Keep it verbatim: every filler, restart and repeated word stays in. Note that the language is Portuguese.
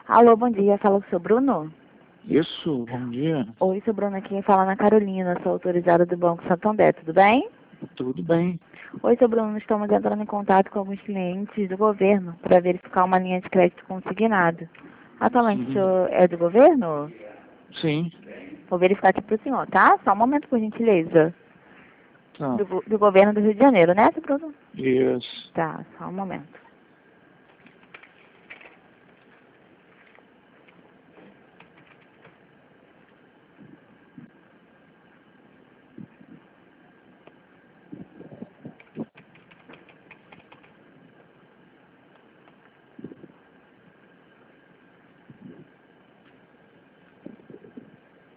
Alô, bom dia. Fala com o seu Bruno? Isso, bom dia. Oi, seu Bruno, aqui fala na Carolina, sou autorizada do Banco Santander, tudo bem? Tudo bem. Oi, seu Bruno, estamos entrando em contato com alguns clientes do governo para verificar uma linha de crédito consignado. Atualmente o Uhum. senhor é do governo? Sim, Vou verificar aqui para o senhor, tá? Só um momento, por gentileza. tá. Do, go- do governo do Rio de Janeiro, né, seu Bruno? Isso. Tá, só um momento.